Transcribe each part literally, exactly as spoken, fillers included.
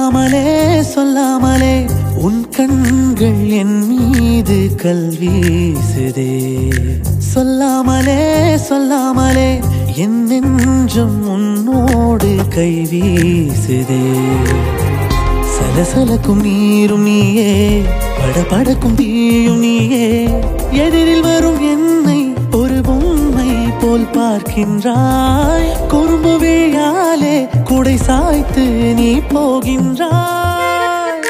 சொல்லாமலே சொல்லாமலே உன் கண்கள் என் மீது கல்வீசுதே. சொல்லாமலே சொல்லாமலே என் நெஞ்சம் உன்னோடு கைவீசுதே. சலசலக்கும் நீரும் நீயே, படபடக்கும் தீயும் நீயே, எதிரில் வரும் என்னை ஒரு பொம்மை போல் பார்க்கின்றாய். குறும்பு விழியாலே குடை சாய்த்து நீ போகின்றாய்.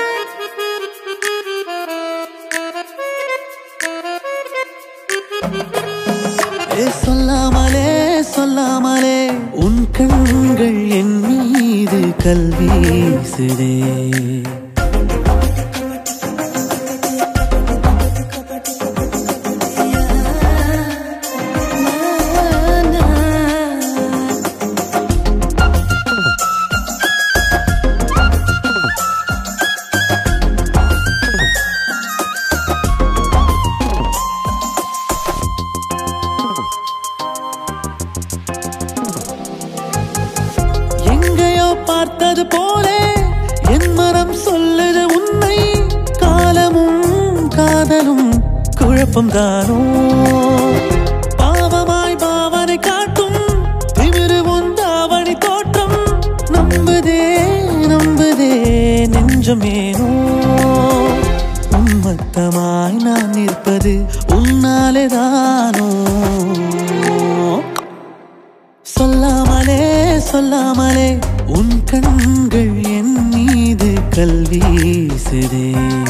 சொல்லாமலே சொல்லாமலே உன் கண்கள் என் மீது கல்வீசுதே. பார்த்தது போலே என் மனம் சொல்லுது உன்னை. காலமும் காதலும் குழப்பம் தானோ, பாவமாய் பாவனை காட்டும் திமிரு உந்தாவணி தோற்றம். நம்புதே நம்புதே நெஞ்சமேனோ, உன்மத்தமாய் நான் நிற்பது உன்னாலேதானோ. சொல்லாமலே சொல்லாமலே உன் கண்கள் என் மீது கல்வீசுதே.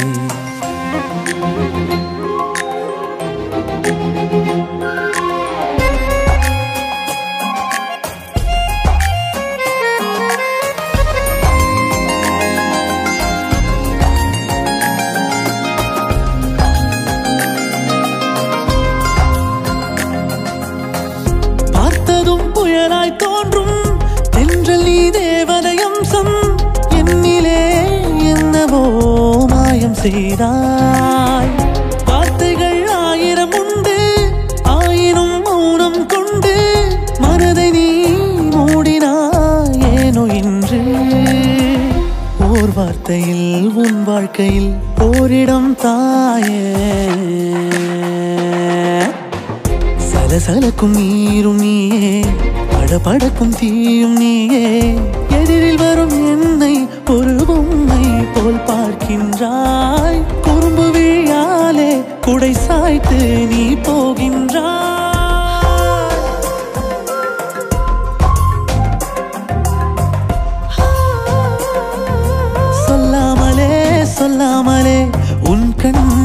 பார்த்ததும் புயலாய் தோன்றும் தென்றல் நீ தேவதையம்சம். என்னிலே என்னவோ மாயம் செய்தாய். வார்த்தைகள் ஆயிரம் உண்டு, ஆயினும் மௌனம் கொண்டு மனதை நீ மூடினாய். ஏனோ இன்று ஓர் வார்த்தையில் உன் வாழ்க்கையில் ஓரிடம் தாயே. சலசலக்கும் நீரும் நீயே, படபடக்கும் தீயும் நீயே, எதிரில் வரும் என்னை ஒரு பொம்மை போல் பார்க்கின்றாய். குறும்பு விழியாலே குடை சாய்த்து நீ போகின்றாய். சொல்லாமலே சொல்லாமலே உன் கண்